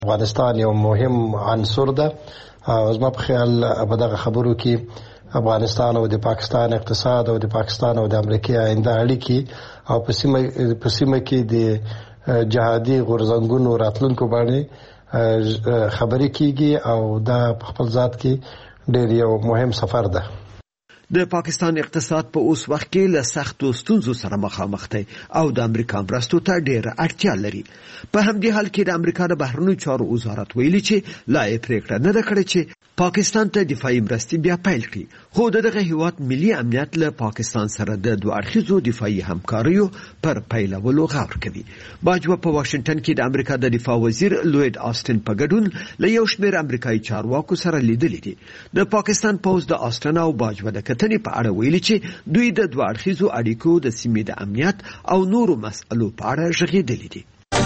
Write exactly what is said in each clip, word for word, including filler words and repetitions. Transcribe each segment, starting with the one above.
افغانستان یو مهم عنصر ده. زما په خیال په دغه خبرو کې افغانستان او د پاکستان اقتصاد او د پاکستان او د امریکا آینده اړیکې او په سیمه په سیمه کې د جهادي غورځنګونو راتلونکو باندې خبرې کیږي او دا په خپل ذات کې ډېر یو مهم سفر ده. د پاکستان اقتصاد په اوس وخت کې له سختو ستونزو سره مخامخ دی او د امریکا مرستو ته ډېره اړتیا لري. په همدې حال کې د امریکا د بهرنیو چارو وزارت ویلي چې لا یې پریکړه نه ده کړې چې پاکستان ته دفاعي مرستې بیا پیل کړي، خو د دغه هیواد ملي امنیت له پاکستان سره د دوه اړخیزو دفاعي همکاریو پر پیلولو غور کوي. باجوه په واشنگټن کې د امریکا د دفاع وزیر لوید آستن په ګډون له یو شمېر امریکایي چارواکو سره لیدلي دي. د پاکستان پوځ د آستن او باجوه د کتنې په اړه ویلي چې دوی د دوه اړخیزو اړیکو د سیمې د امنیت او نورو مسئلو په اړه غږېدلي دي.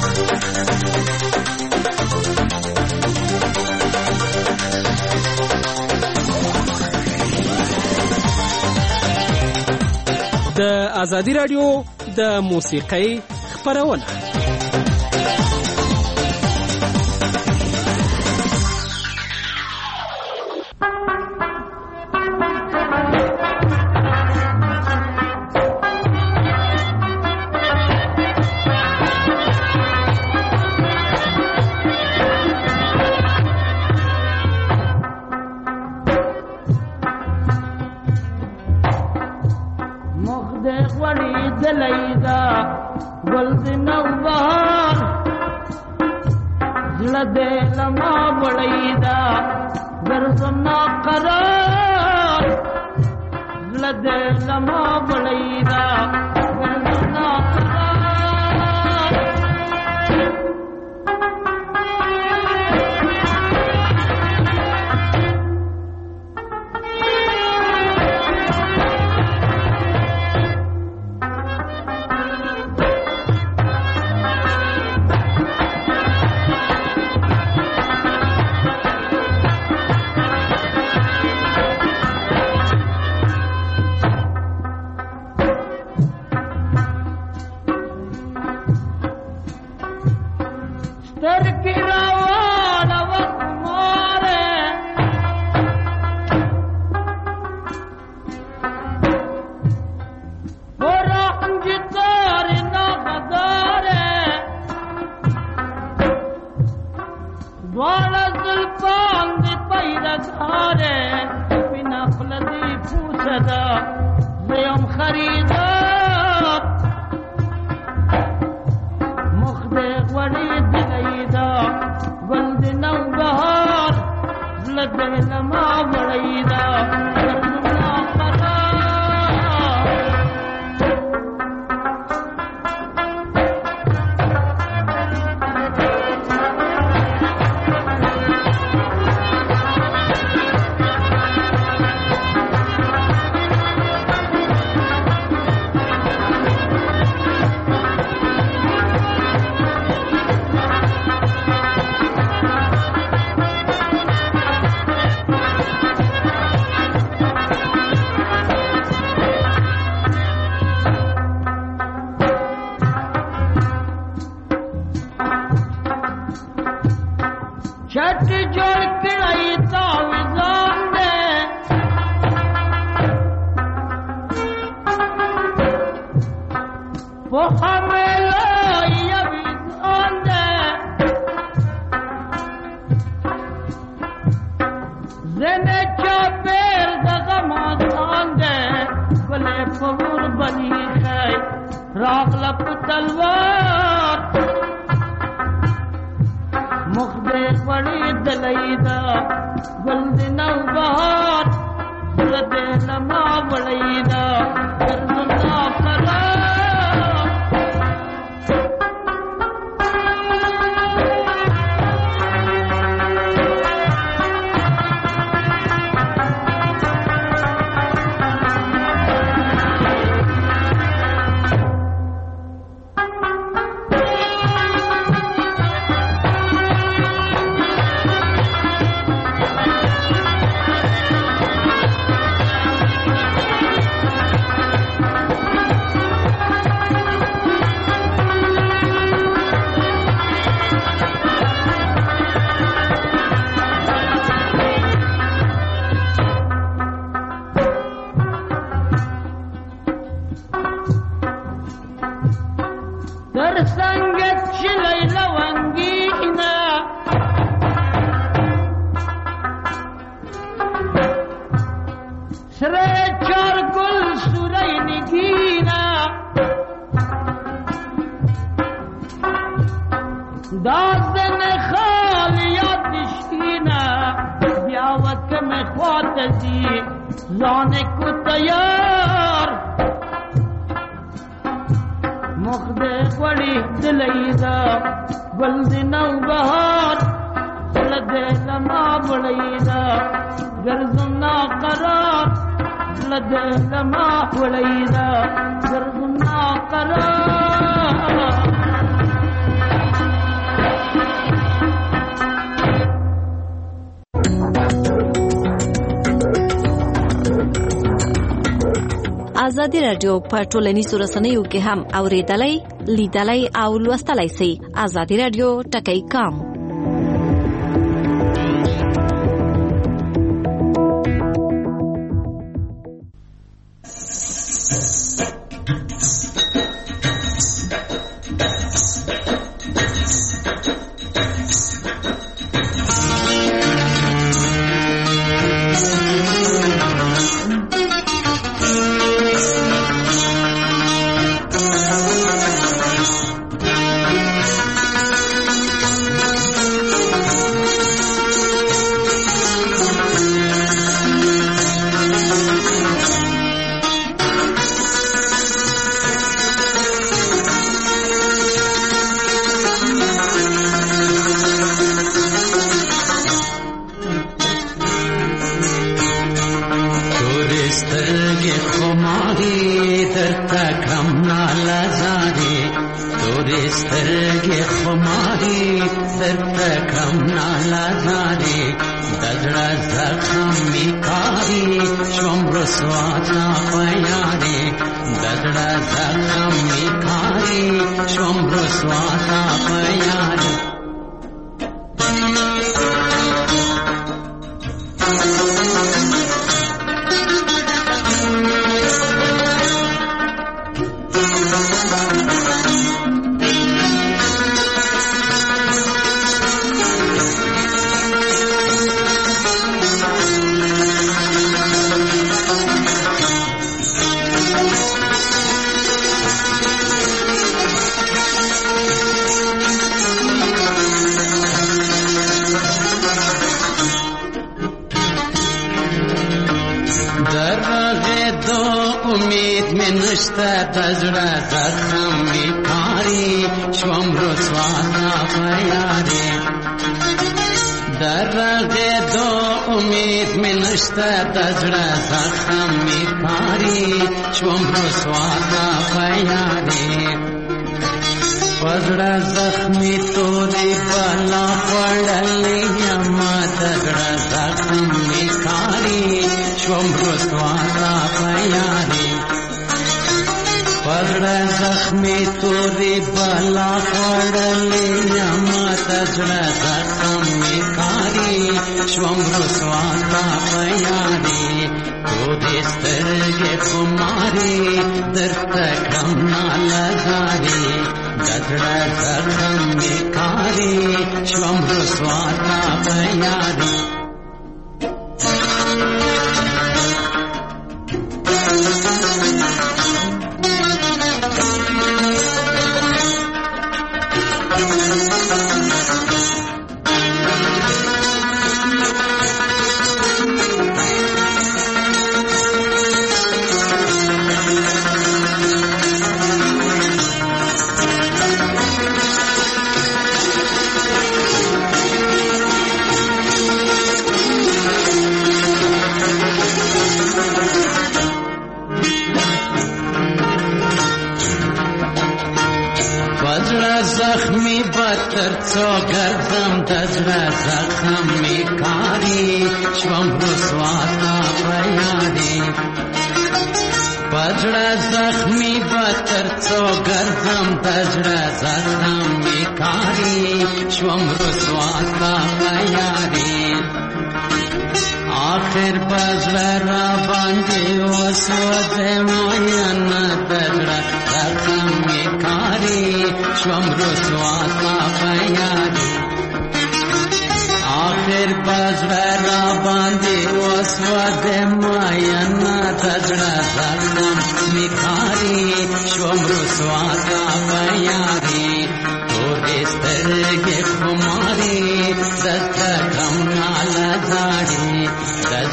د ازادي رادیو د موسیقۍ خپرونه رسی زانه کو تیار مخده وړي دلیدا بلد نو بهار لده لما وړیدا ګرځنا قرار لده لما وړیدا ګرځنا قرار ازادي رادیو په ټولنیزو رسنیو کې هم اوریدلای لیدلای او لوستلای شئ. ازادي رادیو ټکی کام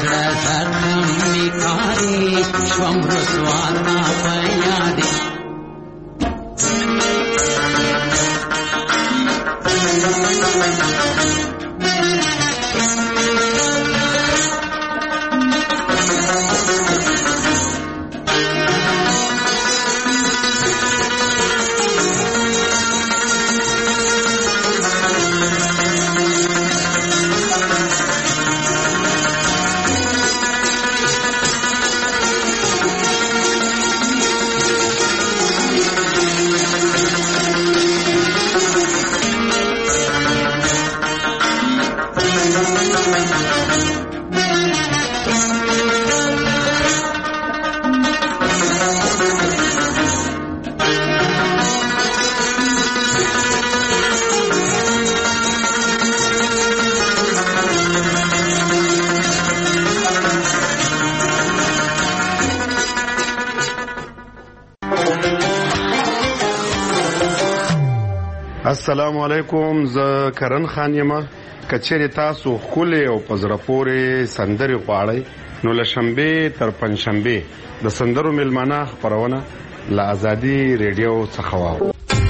زړه زخم می کاری شوم رسوا تا په یادې السلام علیکم. زه کرن خان یم. کچېرې تاسو خولې او پزړه پورې سندرې غواړئ نو له شنبې تر پنځشنبې د سندرو میلمانه خپرونه له ازادي ریډیو څخه واورئ.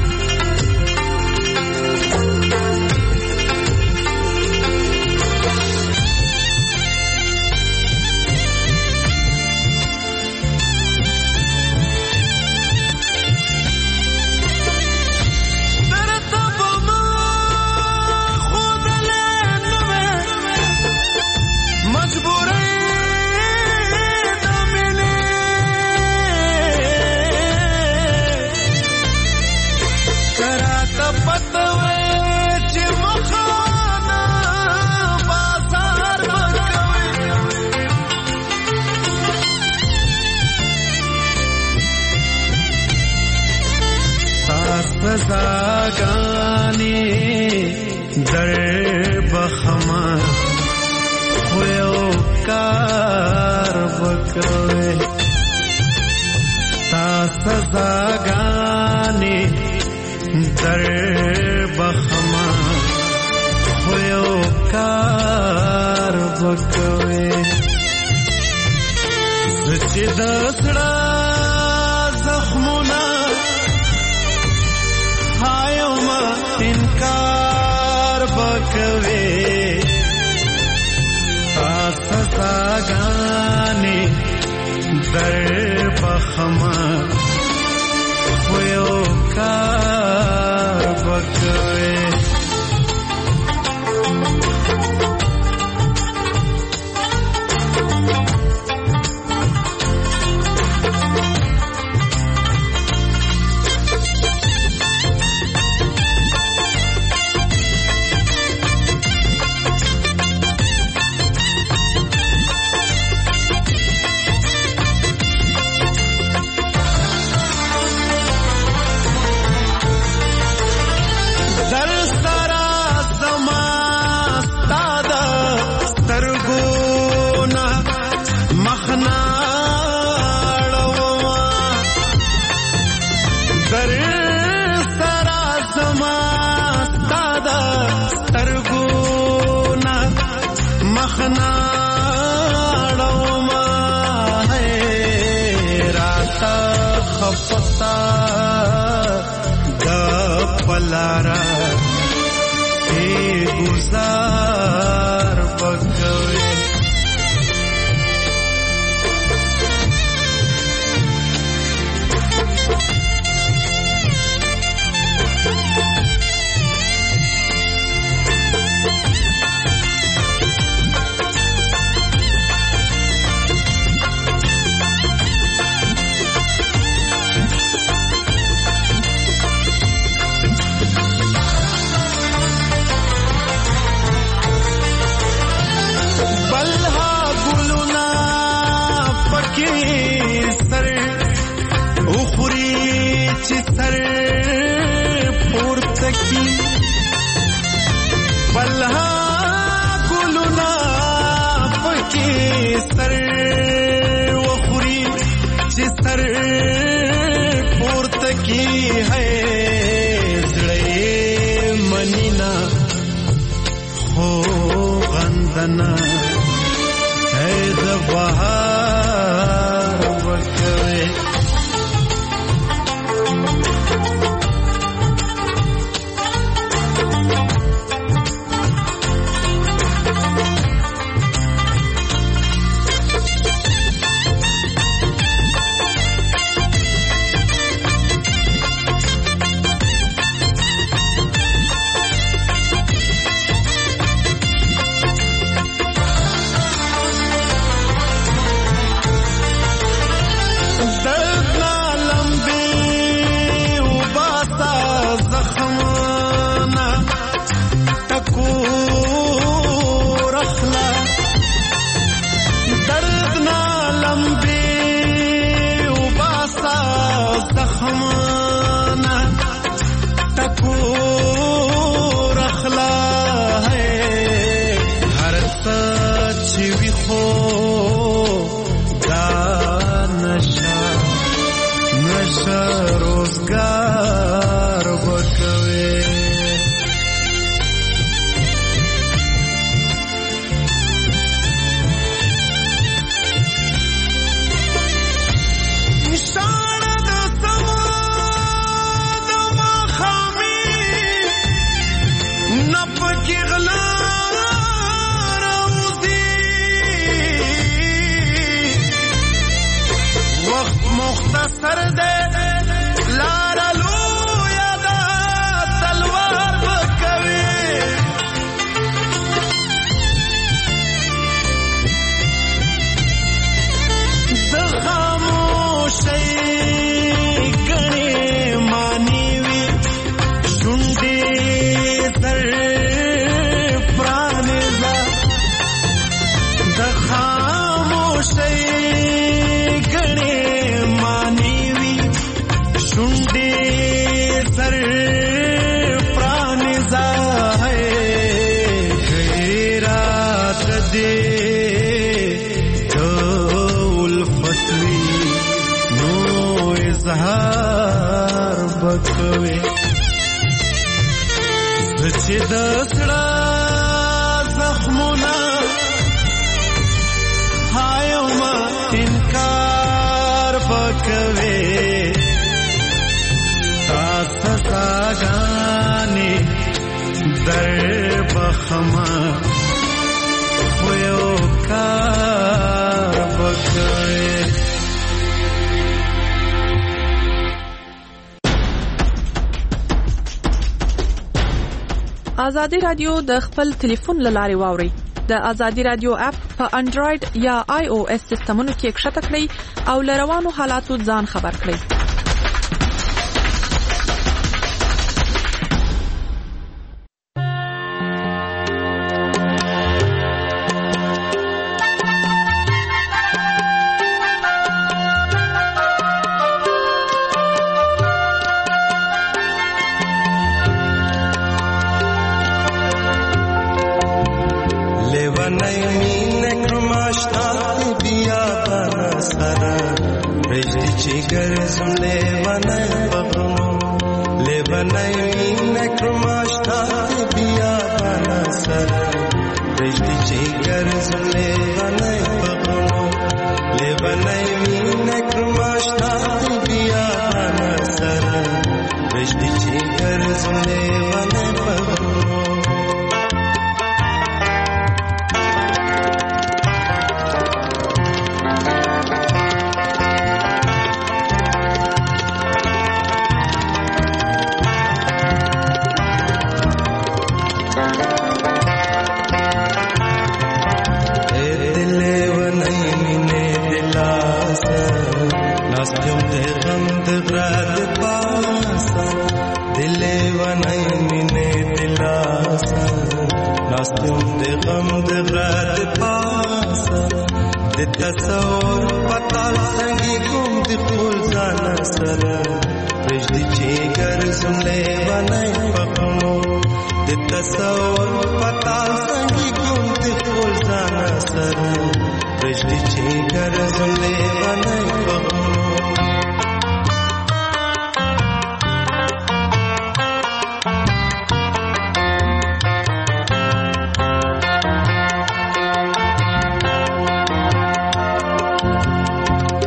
سزاګانې در بخما خو یو کار وکوي تا سزاګانې در بخما خو یو کار وکوي چې د زړه زخمونه انکار بکوي تاسو ساګانې در بخما خو یو کار بکوي لارا ای گزار بکوي د بهار وکوي چې د زړه زخمونه هايو ما انکار وکوي تاسو ساګانې در بخما ويو کار وکوي آزادی رادیو د خپل ټلیفون لارې واوري د آزادی رادیو اپ په انډراید یا آی او اس سیستمونو کې ښکته کړئ او لروانو حالاتو ځان خبر کړئ.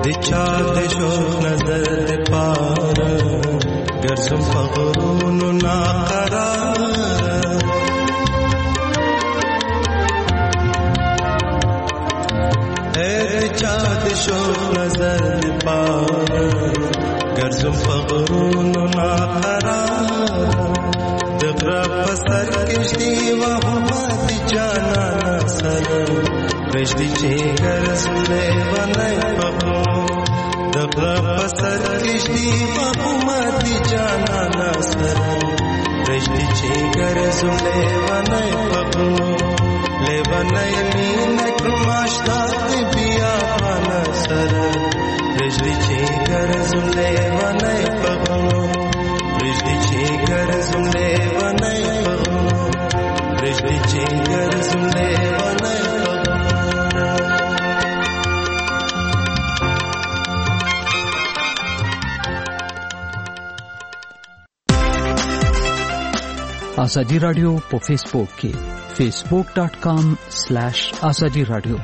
چا د شوق نظر د پاره ګرځم په غرونو ناقرار اے چا د شوق نظر د پاره ګرځم په غرونو ناقرار د غره په سر کښتۍ وهم د جانان سره رشدي چې ګرځم لیونی په د غره په سر کښتۍ وهم د جانان سره رشدي چې ګرځم لیونی په لیونی مینه کړم اشنا د بیابانه سره رشدي چې ګرځم لیونی په رشدي چې ګرځم لیونی په رشدي چې ګرځم لیونی آزادی رادیو په فیسبوک کې facebook dot com slash azadi radio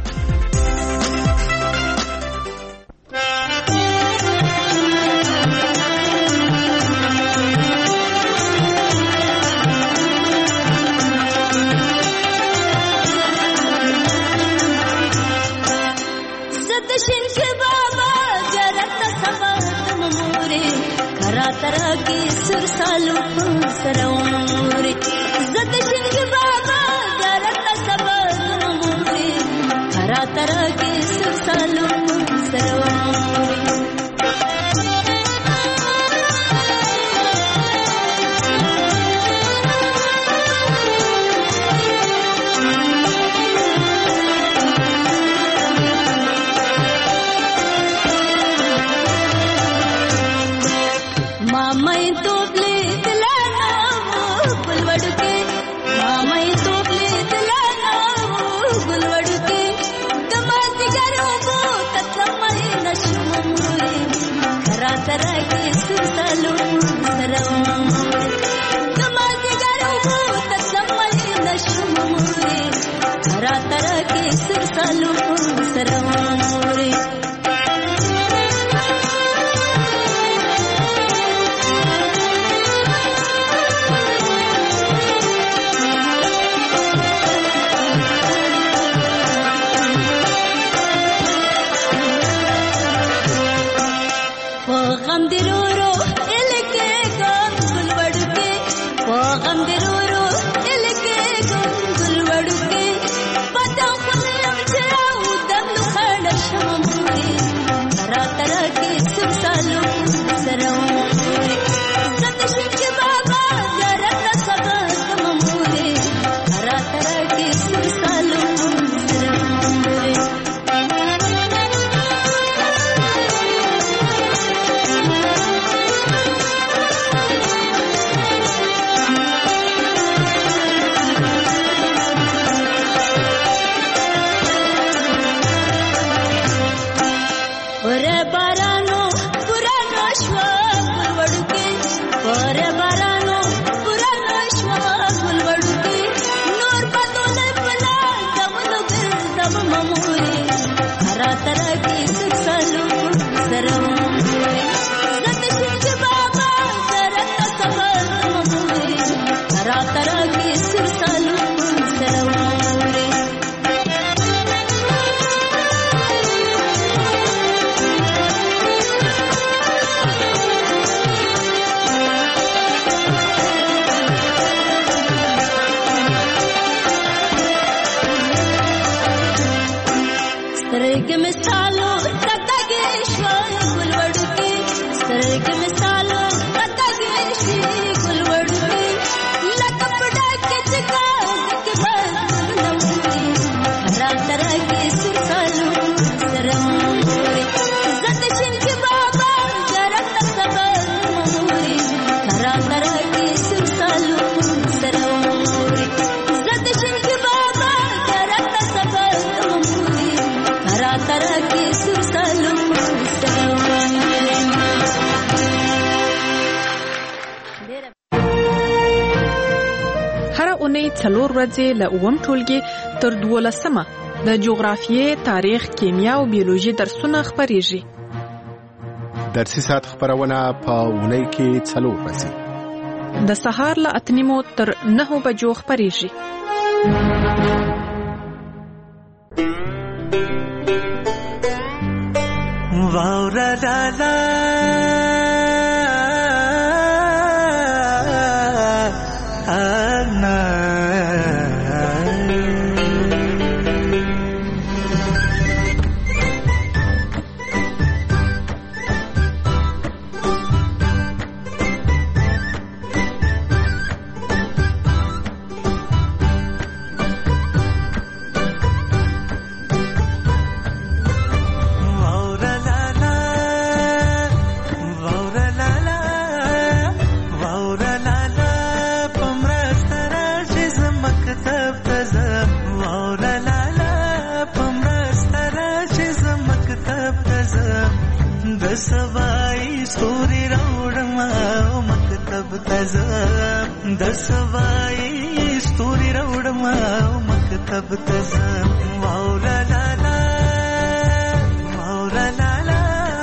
څلور ورځې له اووم ټولګي تر دولسمه د جغرافیې، تاریخ، کیمیا او بیولوژي درسونه خپریږي. درسي ساعت خبرونه په اونۍ کې څلور ورځې د سهار له اته نیمو تر نهو بجو خبرېږي. واورا لالا انا د سوای ستوري راوړم او مکتب ته ځم. واوره لالا واوره لالا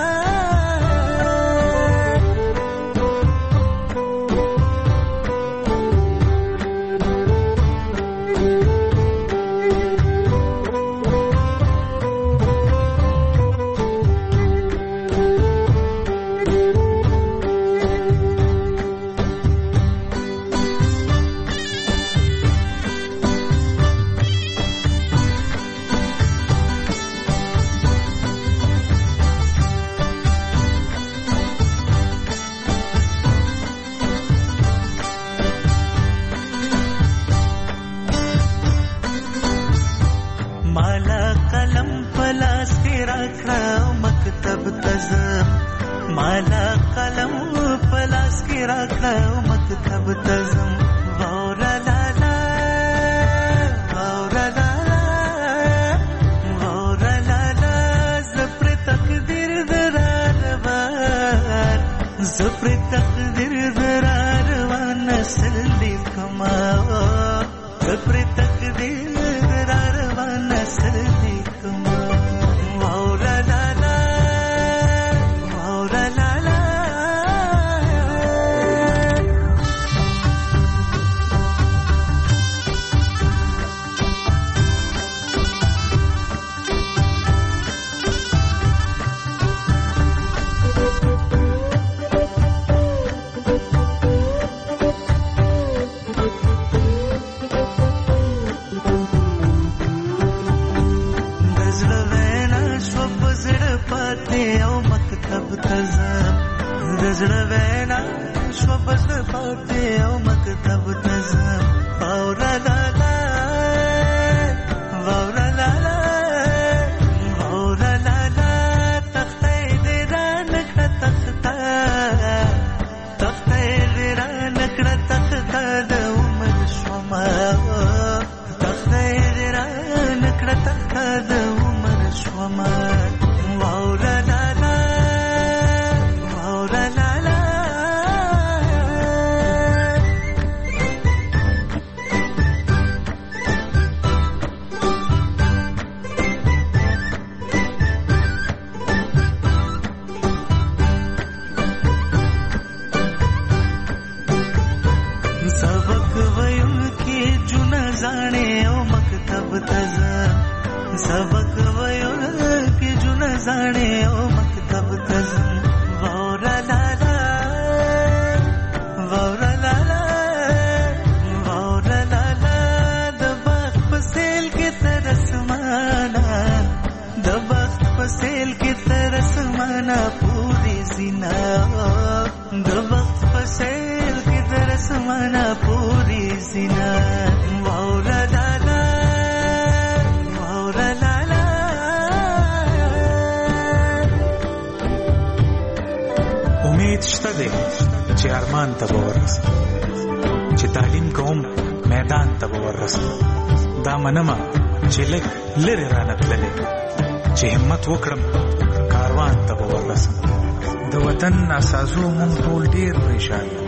وکړم کاروان ته ورسم. د وطن ناسازو مونږ ټول ډیر پریشان یو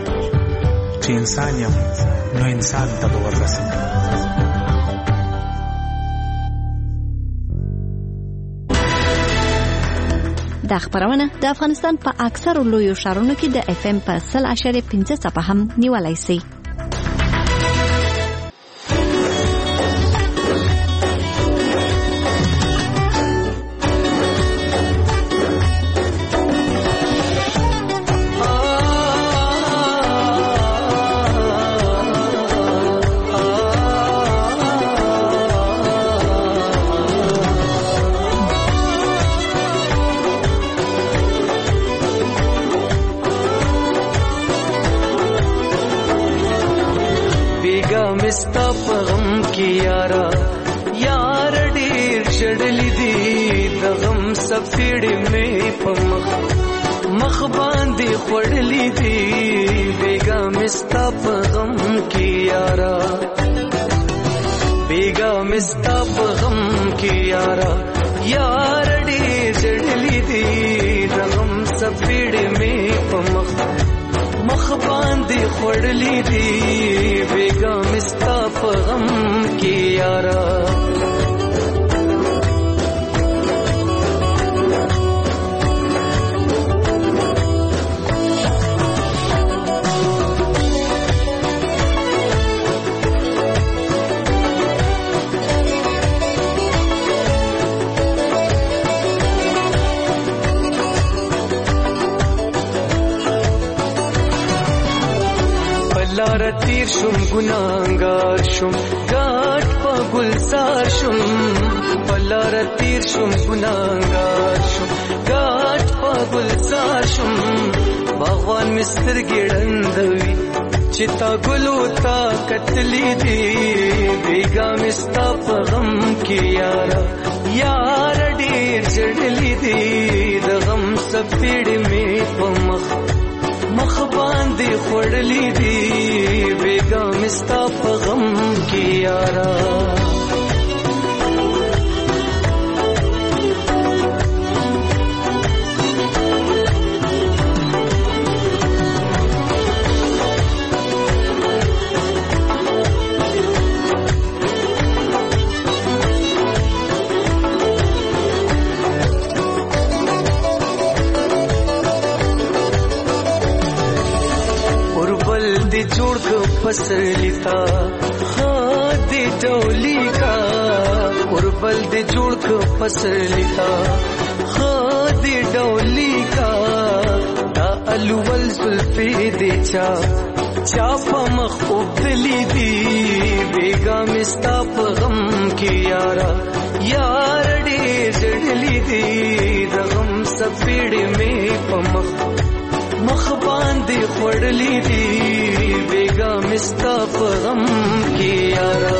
چې انسان یم نو انسان ته ورسم. دا خبرونه د افغانستان په اکثرو لویو ښارونو کې د اف ام په سل اشاریه پنځه څپه هم نیولای شي. مستا پغم کی یارا یار ډیر شړلی دی د غم سفیړې مې په مخ مخ باندې خړلی دی بیګا مستا پغم کی یارا بیګا مستا پغم کی یارا یار ډیر شړلی دی د غم سفیړې مې په مخ مخ باندې خړلی دی بیګا مستا په غم کې یارا لار تیر شم ګناګار شم ګاټ په ګلزار شم لار تیر شم ګناګار شم ګاټ په ګلزار شم باغوان مستر ګړندوي چې تا ګلو تا کتلی دی بیګا مستا په غم کې یارا یار ډیر جړلی دی د غم سپېړې مې په مخ مخ باندې خړلی دی بیګا مستا په غم کې یارا جوړ کو پسلیتا ها دې ډولی کا اوربل دې جوړ کو پسلیتا ها دې ډولی کا دا الول زلفې دې چا چا په مخ وبلی دی بیګا مستا په غم کې یارا یار دې جړلی دی د غم سپېړې مې په مخ مخ باندې خړلی دی بیګا مستا په غم کې یارا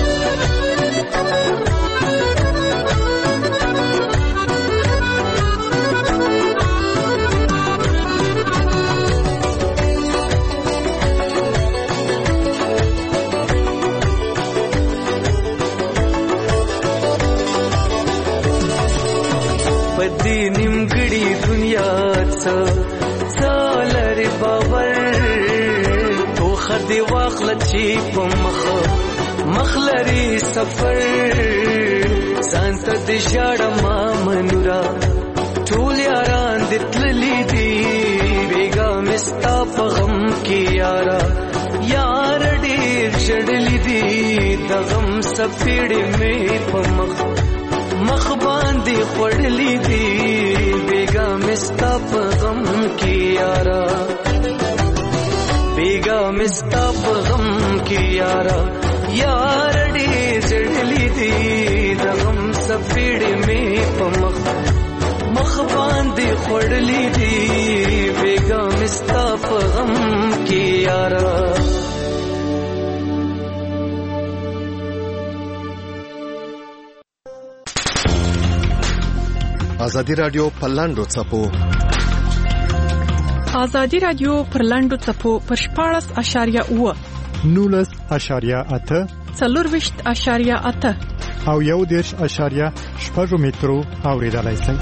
پدې نیمګړي دنیا څه سالر باور تو خدي واخل چی په مخ مخلري سفر سانت دې شاړه ما منورا ټول یاران دې تللی دی بیګا مستا په غم کې یارا یار ډېر شړلی دی د غم سپېړې مې په مخ مخ باندې خړلی دی بیګا مستا په غم کې یارا بیګا مستا په غم کې یارا یار ډېر جړلی دی د غم سپېړې مې په مخ مخ باندې خړلی دی بیګا مستا په غم کې یارا ازادي رادیو په لاندو څپو ازادي رادیو پر لاندو څپو پر شپاړس اشاریه اوه نولس اشاریه اته څلورویشت اشاریه اته او یو دېرش اشاریه شپږ مترو اوریدلای شئ.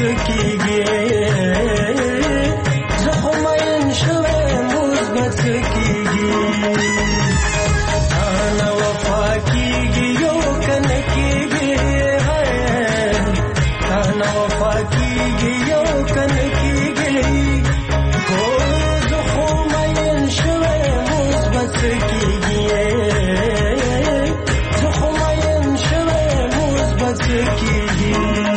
کیږي زه خو مین شوم اوس به څه کیږي نه وفا کیږي یو کنه کیږي نه وفا کیږي یو کنه کیږي کو زه خو مین شوم اوس به څه کیږي زه خو مین شوم اوس به څه کیږي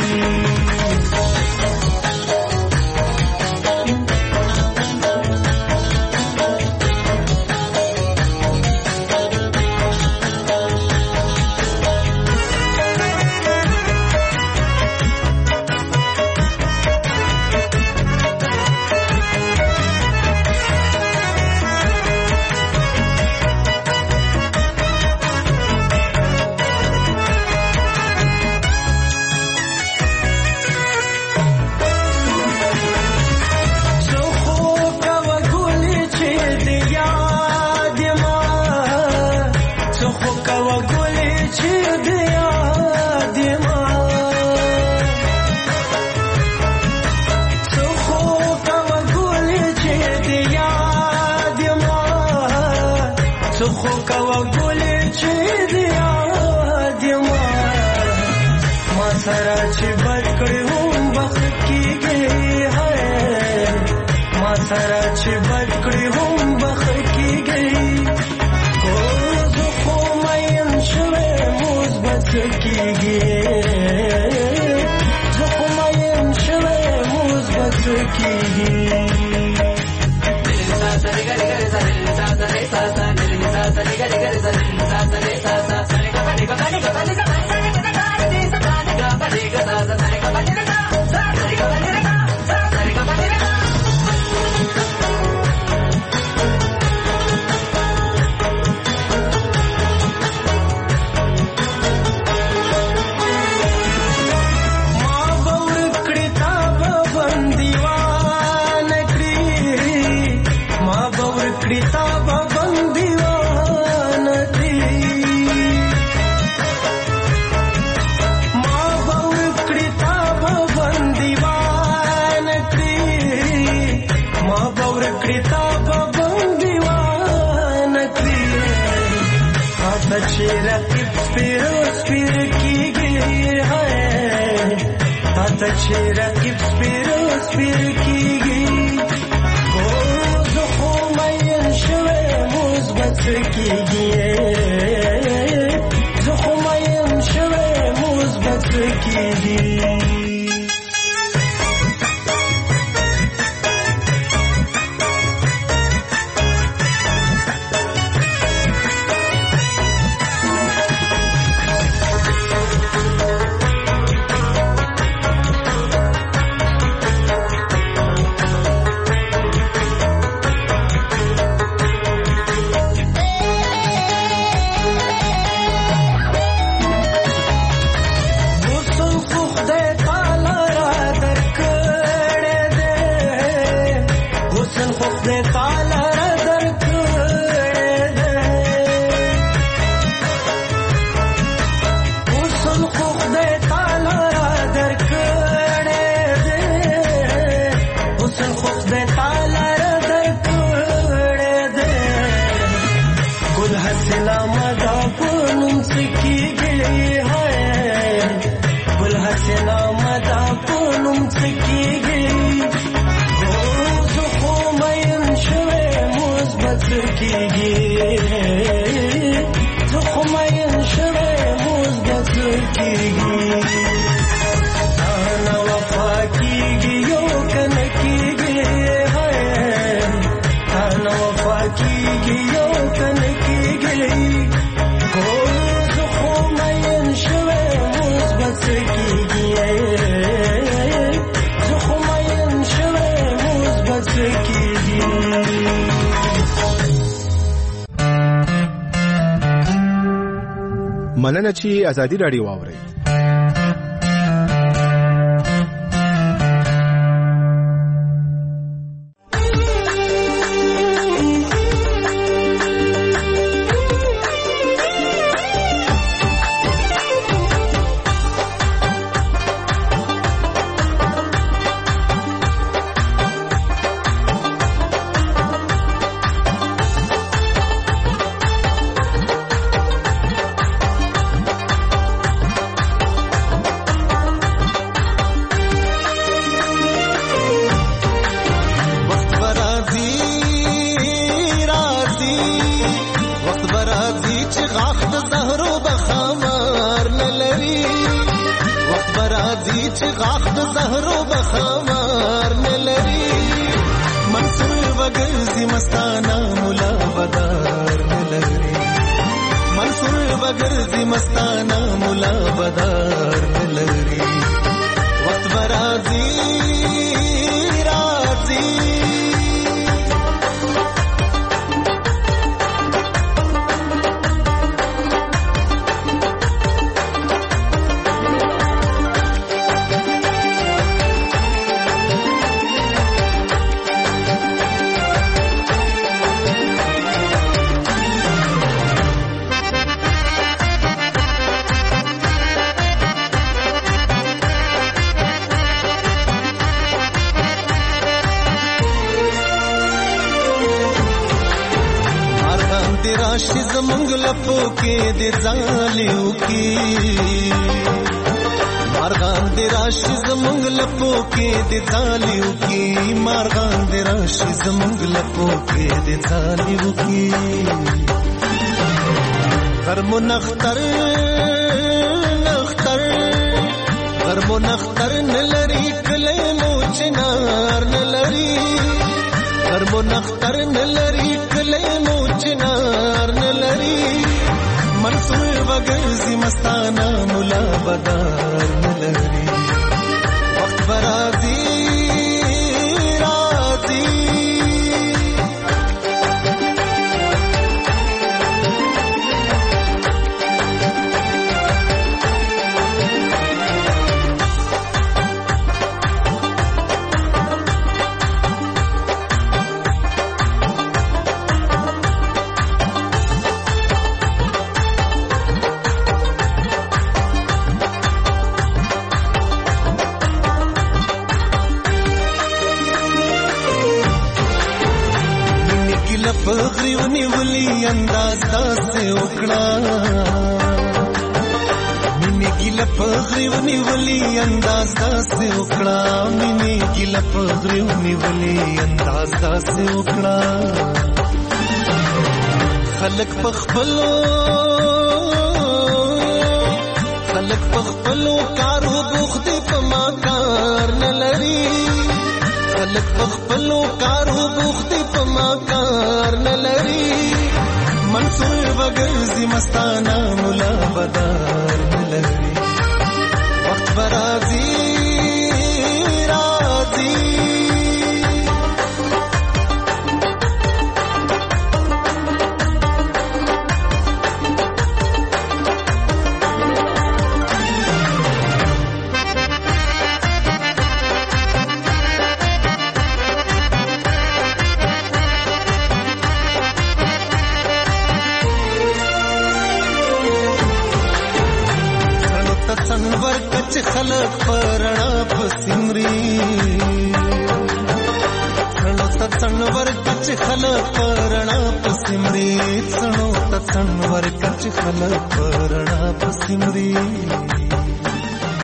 مننه چې ازادي راډیو واورئ. راځي چې غاښ د زهرو بخمار نه لري منصور وګرځي مستانه مولا بدار نه لري منصور وګرځي مستانه مولا بدار نه لري وخت راځي راځي راشي زمونږ لپو کې د ځالیو کې مارغان د راشي زمونږ لپو کې د ځالیو کې مارغان د راشي زمونږ لپو کې د ځالیو کې غرمو نختر نختر غرمو نختر نلري کله مو چنار نلري غرمو نختر نلري کله مو چنار نلري منصور وګرځي مستانه مولا بدار نلري وخت برازي راځي فخری ونیولی انداز داسې وکړه مینې ګیله فخری ونیولی انداز داسې وکړه مینې ګیله فخری ونیولی انداز داسې وکړه خلک په خپلو خلک په خپلو کارو بوخت دي په ما کار نه لري خلک په خپلو کارو بوخت دي په ما کار نه لري منصور وګرځي مستانه مولا بدار نه لري وخت برازي راځي خلق پرنا پسمري څنو تڅنور کچ خلق پرنا پسمري څنو تڅنور کچ خلق پرنا پسمري